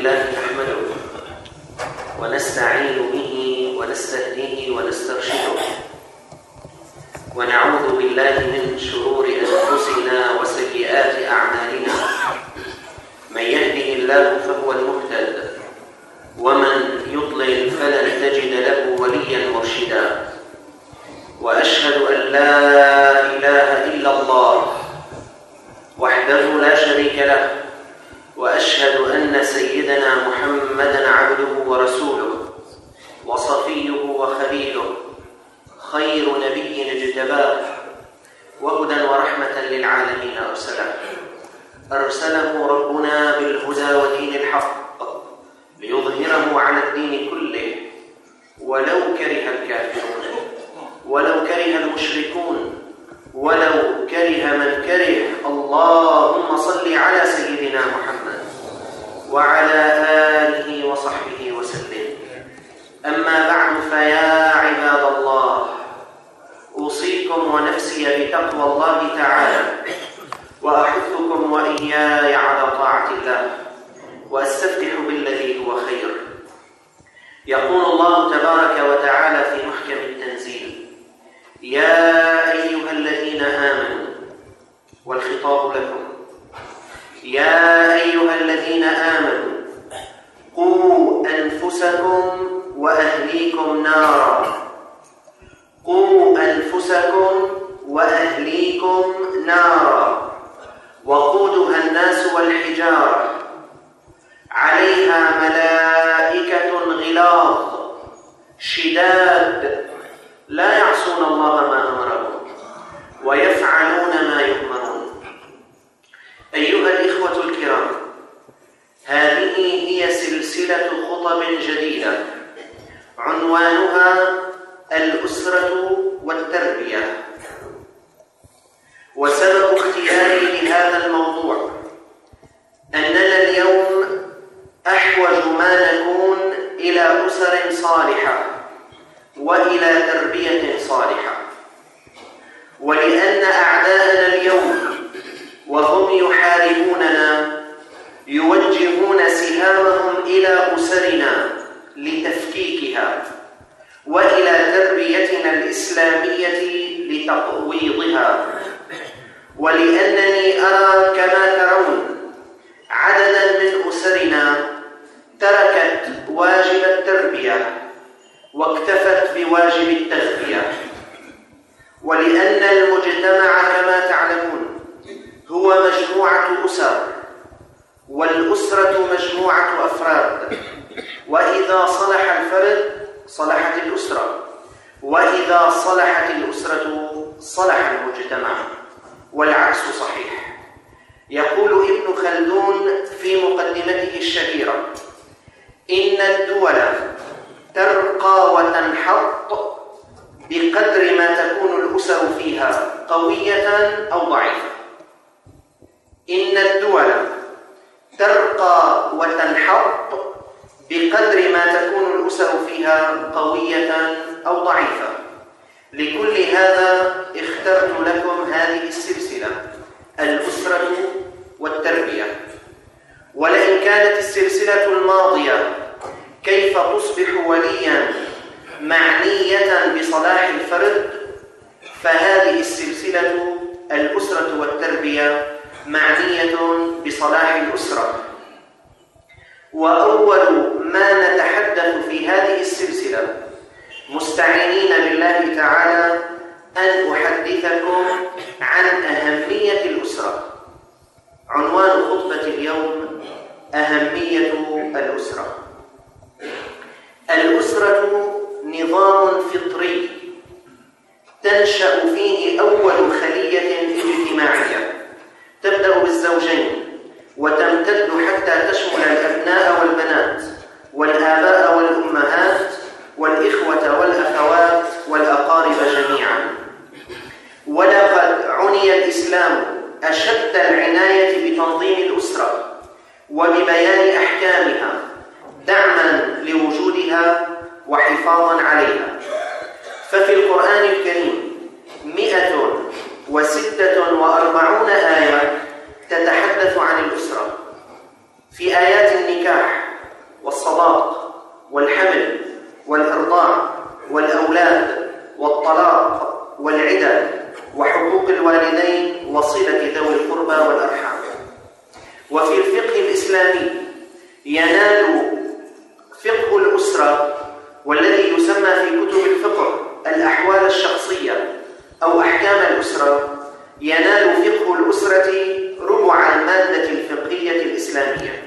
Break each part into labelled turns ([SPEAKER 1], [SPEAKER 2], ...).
[SPEAKER 1] لله نحمده ونستعين به ونستهديه ونسترشده ونعوذ بالله من شرور أنفسنا وسيئات أعمالنا. من يهده الله فهو المهتد ومن يضلل فلن تجد له وليا مرشدا. وأشهد أن لا إله إلا الله وحده لا شريك له، وأشهد أن سيدنا محمدًا عبده ورسوله وصفيه وخليله، خير نبي اجتباه وهدى ورحمة للعالمين أرسله ربنا بالهدى ودين الحق ليظهره على الدين كله ولو كره الكافرون ولو كره المشركون ولو كره من كره. اللهم صل على سيدنا محمد وعلى آله وصحبه وسلم. أما بعد، فيا عباد الله، أوصيكم ونفسي بتقوى الله تعالى، وأحثكم وإياي على طاعة الله، وأستفتح بالذي هو خير. يقول الله تبارك وتعالى في محكم التنزيل: يا أيها الذين آمنوا، والخطاب لكم، يا أيها الذين آمنوا قوا أنفسكم وأهليكم نارا، قوا أنفسكم وأهليكم نارا وقودها الناس والحجارة عليها ملائكة غلاظ شداد لا يعصون الله ما أمرهم ويفعلون ما يؤمرون. أيها الإخوة الكرام، هذه هي سلسلة خطب جديدة عنوانها الأسرة والتربية. وسبب اختياري لهذا الموضوع أننا اليوم أحوج ما نكون إلى أسر صالحة وإلى تربية صالحة، ولأن أعداءنا اليوم وهم يحاربوننا يوجهون سهامهم إلى أسرنا لتفكيكها، وإلى تربيتنا الإسلامية لتقويضها. ولأنني أرى كما ترون عددا من أسرنا تركت واجب التربية واكتفت بواجب التغذية. ولأن المجتمع كما تعلمون هو مجموعة أسر، والأسرة مجموعة أفراد، وإذا صلح الفرد صلحت الأسرة، وإذا صلحت الأسرة صلح المجتمع، والعكس صحيح. يقول ابن خلدون في مقدمته الشهيرة: إن الدول ترقى وتنحط بقدر ما تكون الأسر فيها قوية أو ضعيفة. إن الدول ترقى وتنحط بقدر ما تكون الأسر فيها قوية أو ضعيفة. لكل هذا اخترت لكم هذه السلسلة، الأسرة والتربية. ولئن كانت السلسلة الماضية كيف تصبح وليا معنية بصلاح الفرد، فهذه السلسلة الأسرة والتربية معنية بصلاح الأسرة. وأول ما نتحدث في هذه السلسلة مستعينين بالله تعالى أن أحدثكم عن أهمية الأسرة. عنوان خطبة اليوم: أهمية الأسرة. الأسرة نظام فطري تنشأ فيه أول خلية اجتماعية، تبدأ بالزوجين وتمتد حتى تشمل الأبناء والبنات والآباء والأمهات والإخوة والأخوات والأقارب جميعا. ولقد عني الإسلام أشد العناية بتنظيم الأسرة وببيان أحكامها دعما لوجودها وحفاظا عليها. ففي القرآن الكريم 146 آية تتحدث عن الأسرة. في آيات النكاح والصداق والحمل والإرضاع والأولاد والطلاق والعدة وحقوق الوالدين وصلة ذوي القربى والأرحام. وفي الفقه الإسلامي ينال فقه الأسرة، والذي يسمى في كتب الفقه الأحوال الشخصية أو أحكام الأسرة، ينال فقه الأسرة ربع المادة الفقهية الإسلامية.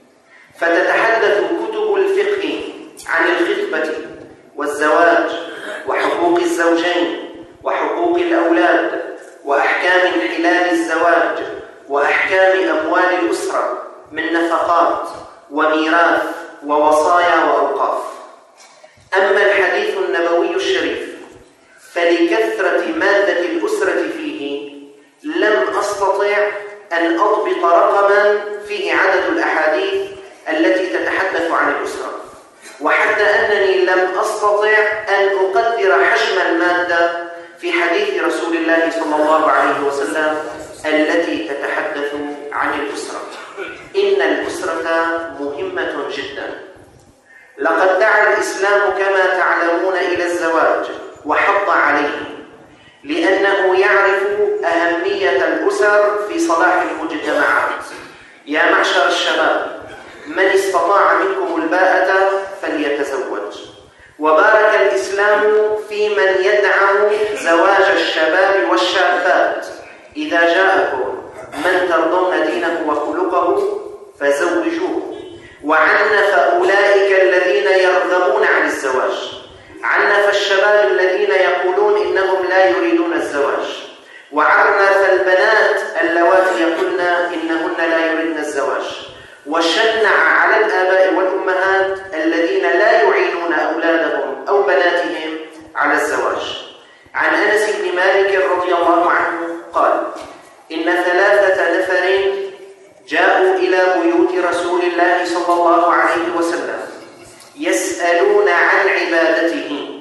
[SPEAKER 1] فتتحدث كتب الفقه عن الخطبة والزواج وحقوق الزوجين وحقوق الأولاد وأحكام انحلال الزواج وأحكام أموال الأسرة من نفقات وميراث ووصايا وأوقاف. أما الحديث النبوي الشريف فلكثرة مادة الأسرة فيه لم أستطع أن أضبط رقما فيه عدد الأحاديث التي تتحدث عن الأسرة، وحتى أنني لم أستطع أن أقدر حجم المادة في حديث رسول الله صلى الله عليه وسلم التي تتحدث عن الأسرة. إن الأسرة مهمة جدا. لقد دعا الإسلام كما تعلمون إلى الزواج وحض عليه، لأنه يعرف أهمية الأسر في صلاح المجتمعات. يا معشر الشباب، من استطاع منكم الباءة فليتزوج. وبارك الإسلام في من يدعم زواج الشباب والشابات. إذا جاءكم من ترضون دينه وخلقه فزوجوه. وعنف أولئك الذين يرغبون عن الزواج، عنف الشباب الذين يقولون إنهم لا يريدون الزواج، وعنف البنات اللواتي يقولن إنهن لا يريدن الزواج، وشنع على الآباء والأمهات الذين لا يعينون أولادهم أو بناتهم على الزواج. عن أنس بن مالك رضي الله عنه قال: إن 3 نفر جاءوا إلى بيوت رسول الله صلى الله عليه وسلم يسألون عن عبادته،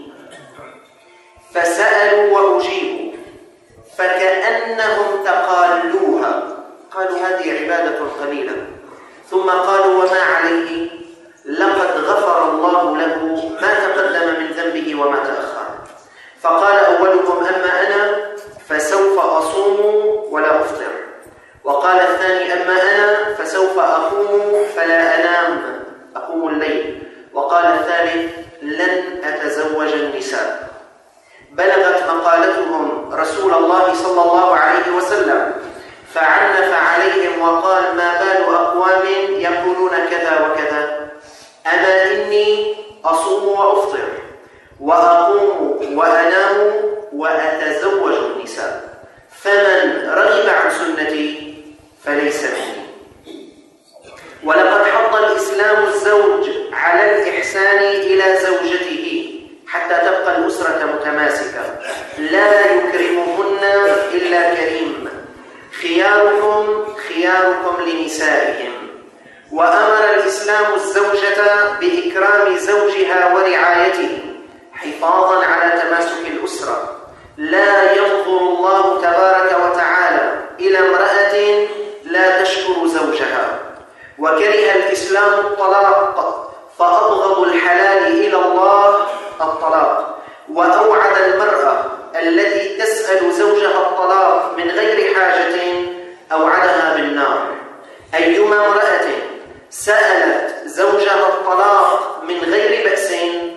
[SPEAKER 1] فسألوا وأجيبوا، فكأنهم تقالوها، قالوا هذه عبادة قليلة، ثم قالوا: وما عليه؟ لقد غفر الله له ما تقدم من ذنبه وما تأخر. فقال أولهم: أما أنا فسوف أصوم ولا أفطر. وقال الثاني: أما أنا فسوف أقوم فلا أنام، أقوم الليل. وقال الثالث: لن أتزوج النساء. بلغت مقالتهم رسول الله صلى الله عليه وسلم، فعنف عليهم وقال: ما بال أقوام يقولون كذا وكذا؟ أما إني أصوم وأفطر وأقوم وأنام وأتزوج النساء، فمن رغب عن سنتي فليس مني. ولقد حض الإسلام الزوج على الإحسان إلى زوجته حتى تبقى الأسرة متماسكة، لا يكرمهن إلا كريم، خياركم خياركم لنسائهم. وأمر الإسلام الزوجة بإكرام زوجها ورعايته حفاظا على تماسك الأسرة. لا ينظر الله تبارك وتعالى إلى امرأة لا تشكر زوجها. وكره الإسلام الطلاق، فأبغض الحلال إلى الله الطلاق، وأوعد المرأة التي تسأل زوجها الطلاق من غير حاجة أوعدها بالنار. أيما امرأة سألت زوجها الطلاق من غير بأس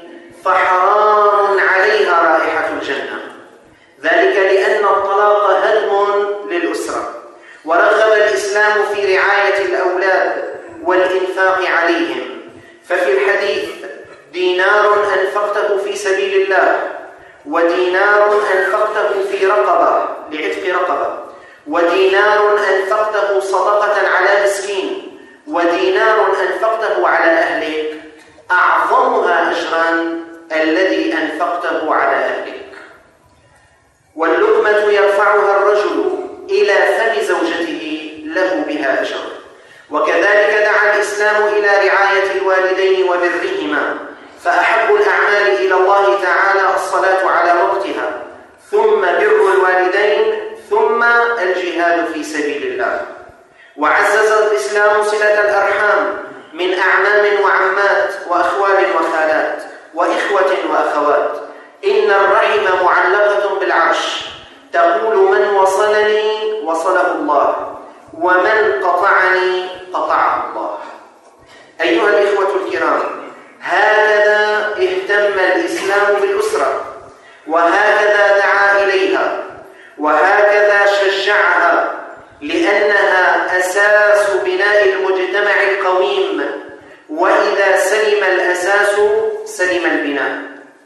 [SPEAKER 1] فحرام عليها رائحة الجنة، ذلك لأن الطلاق هدم للأسرة. ورغب الإسلام في رعاية الأولاد والإنفاق عليهم، ففي الحديث: دينار أنفقته في سبيل الله، ودينار أنفقته في رقبة لعتق رقبة، ودينار أنفقته صدقة على مسكين، ودينار أنفقته على أهلك، أعظمها أجرا الذي أنفقته على أهلك. واللقمة يرفعها الرجل إلى فم زوجته له بها أجر. وكذلك دعا الإسلام إلى رعاية الوالدين وبرهما، فأحب الأعمال إلى الله تعالى الصلاة على وقتها، ثم بر الوالدين، ثم الجهاد في سبيل الله. وعزز الإسلام صلة الأرحام من أعمام وعمات وأخوال وخالات وإخوة وأخوات. إن الرحم معلقة بالعرش، تقول من وصلني وصله الله، ومن قطعني قطعه الله. أيها الإخوة الكرام، هكذا اهتم الإسلام بالأسرة، وهكذا دعا إليها، وهكذا شجعها، لأنها أساس بناء المجتمع القويم، وإذا سلم الأساس سلم البناء.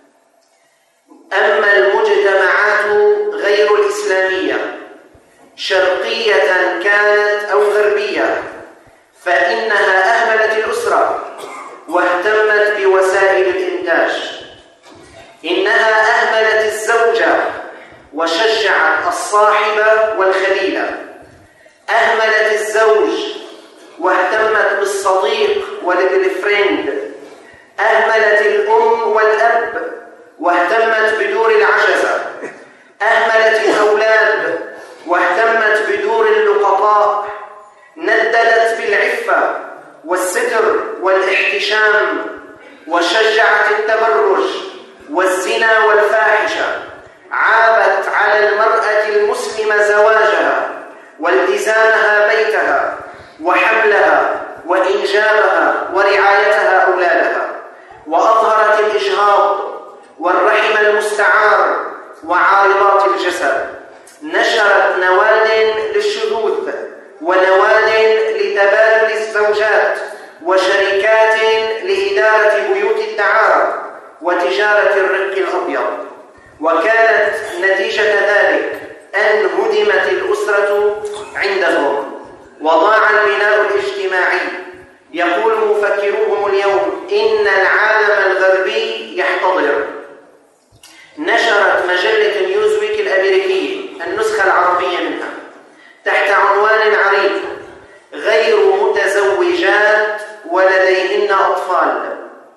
[SPEAKER 1] أما المجتمعات غير الإسلامية شرقية كانت أو غربية فإنها أهملت الأسرة واهتمت بوسائل الإنتاج. إنها أهملت الزوجة وشجعت الصاحبة والخليلة. أهملت الزوج واهتمت بالصديق والبريفريند. أهملت الأم والأب واهتمت بدور العجزة. أهملت الأولاد واهتمت بدور اللقطاء. نددت بالعفة والستر والاحتشام، وشجعت التبرج والزنا والفاحشة. عابت على المرأة المسلمة زواجها والتزامها بيتها وحملها وإنجابها ورعايتها أولادها، وأظهرت الإجهاض والرحم المستعار وعارضات الجسد. نشرت نواد للشذوذ ونواد لتبادل الزوجات وشركات لإدارة بيوت الدعارة وتجارة الرق الأبيض. وكانت نتيجة ذلك أن هدمت الأسرة عندهم وضاع البناء الاجتماعي. يقول مفكروهم اليوم إن العالم الغربي يحتضر. نشرت مجلة نيوزويك الأمريكية النسخة العربية منها تحت عنوان عريض: غير متزوجات ولديهن أطفال.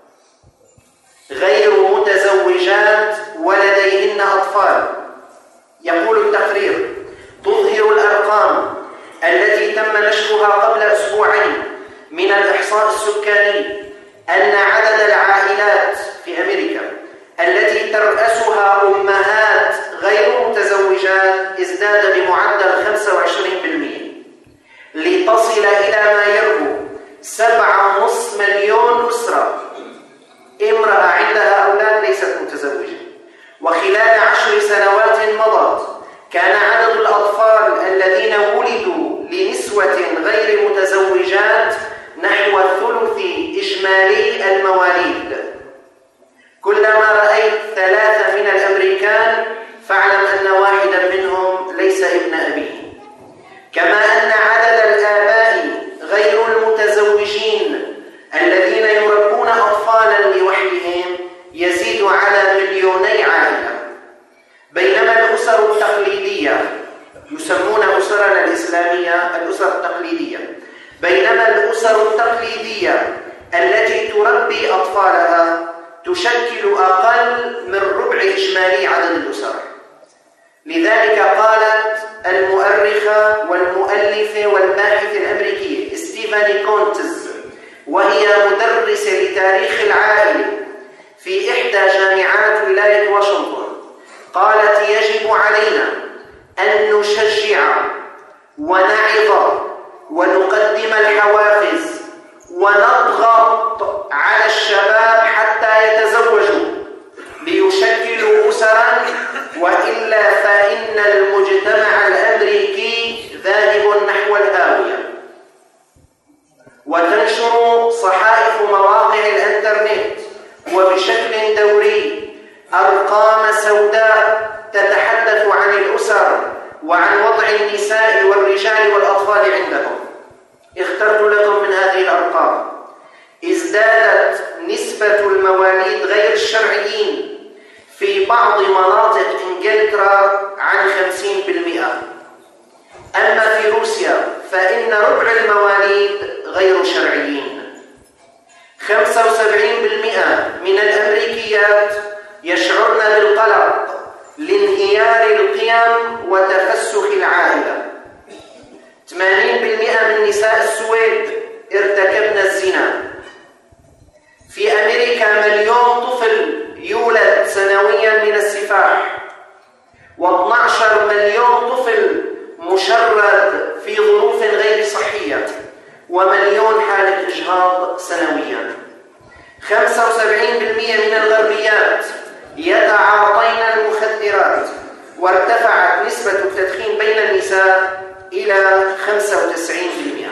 [SPEAKER 1] غير متزوجات ولديهن أطفال. يقول التقرير: تظهر الأرقام التي تم نشرها قبل أسبوعين من الإحصاء السكاني أن عدد العائلات في أمريكا التي ترأسها أمهات غير متزوجات ازداد بمعدل 25%، لتصل إلى ما يربو 7.5 مليون أسرة امرأة عندها أولاد ليست متزوجة. وخلال 10 سنوات مضت كان عدد الأطفال الذين ولدوا لنسوة غير متزوجات نحو ثلث إجمالي المواليد. كلما رأيت 3 من الأمريكان فاعلم أن واحدا منهم ليس ابن أبيه. كما أن عدد الآباء غير المتزوجين الذين يربون أطفالا لوحدهم يزيد على 2 مليون عائلة. بينما الأسر التقليدية، يسمون أسرنا الإسلامية الأسر التقليدية، بينما الأسر التقليدية التي تربي أطفالها تشكل أقل من ربع إجمالي عدد الأسر. لذلك قالت المؤرخة والمؤلفة والباحثة الأمريكية ستيفاني كونتز، وهي مدرسة لتاريخ العائلة في إحدى جامعات ولاية واشنطن، قالت: يجب علينا أن نشجع ونعظ ونقدم الحوافز ونضغط على الشباب حتى يتزوجوا ليشكلوا أسرا، وإلا فإن المجتمع الأمريكي ذاهب نحو الهاوية. وتنشر صحائف مواقع الإنترنت وبشكل دوري أرقام سوداء تتحدث عن الأسر وعن وضع النساء والرجال والأطفال عندهم. اخترت لكم من هذه الأرقام: ازدادت نسبة المواليد غير الشرعيين في بعض مناطق إنجلترا عن 50%. أما في روسيا فإن ربع المواليد غير شرعيين. 75% من الأمريكيات يشعرن بالقلق لانهيار القيم وتفسخ العائلة. 80% من نساء السويد ارتكبنا الزنا. في أمريكا 1,000,000 طفل يولد سنويا من السفاح، و12 مليون طفل مشرد في ظروف غير صحية، و1,000,000 حالة إجهاض سنويا. 75% من الغربيات يتعاطين المخدرات، وارتفعت نسبة التدخين بين النساء إلى 95%،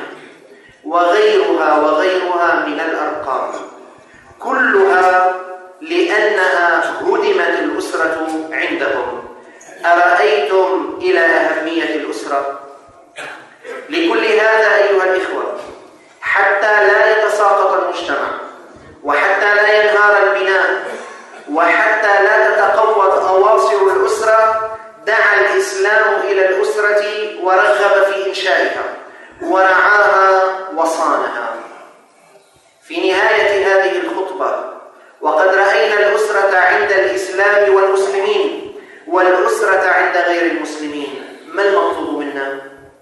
[SPEAKER 1] وغيرها من الأرقام، كلها لأنها هدمت الأسرة عندهم. أرأيتم إلى أهمية الأسرة؟ لكل هذا أيها الإخوة، حتى لا يتساقط المجتمع، وحتى لا ينهار البناء، وحتى لا تتقوض أواصر الأسرة، دعا الإسلام إلى الأسرة ورغب في إنشائها ورعاها وصانها. في نهاية هذه الخطبة، وقد رأينا الأسرة عند الإسلام والمسلمين والأسرة عند غير المسلمين، ما المطلوب منا؟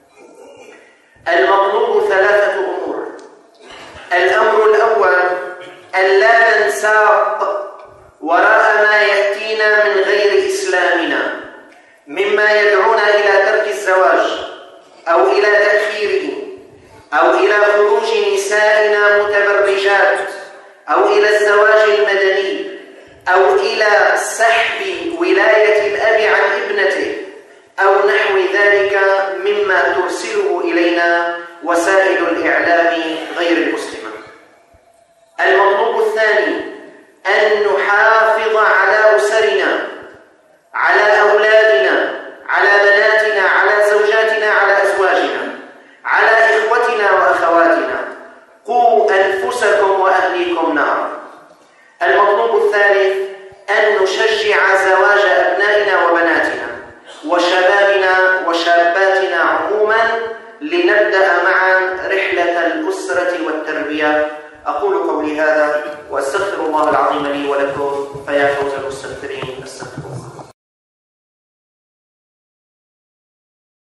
[SPEAKER 1] المطلوب 3 أمور. الأمر الأول ألا ننساق وراء ما يأتينا من غير إسلامنا، مما يدعونا إلى ترك الزواج أو إلى تأخيره، أو إلى خروج نسائنا متبرجات، أو إلى الزواج المدني، أو إلى سحب ولاية الأب عن ابنته، أو نحو ذلك مما ترسله إلينا وسائل الإعلام غير المسلمة. المطلوب الثاني أن نحافظ على أسرنا، على أولادنا، على بناتنا، على زوجاتنا، على أزواجنا، على إخوتنا وأخواتنا. قوا أنفسكم وأهليكم نارا. المطلوب الثالث أن نشجع زواج أبنائنا وبناتنا وشبابنا وشاباتنا عموما، لنبدأ معا رحلة الأسرة والتربية. أقول قولي هذا وأستغفر الله العظيم لي ولكم، فيا فوز المستغفرين.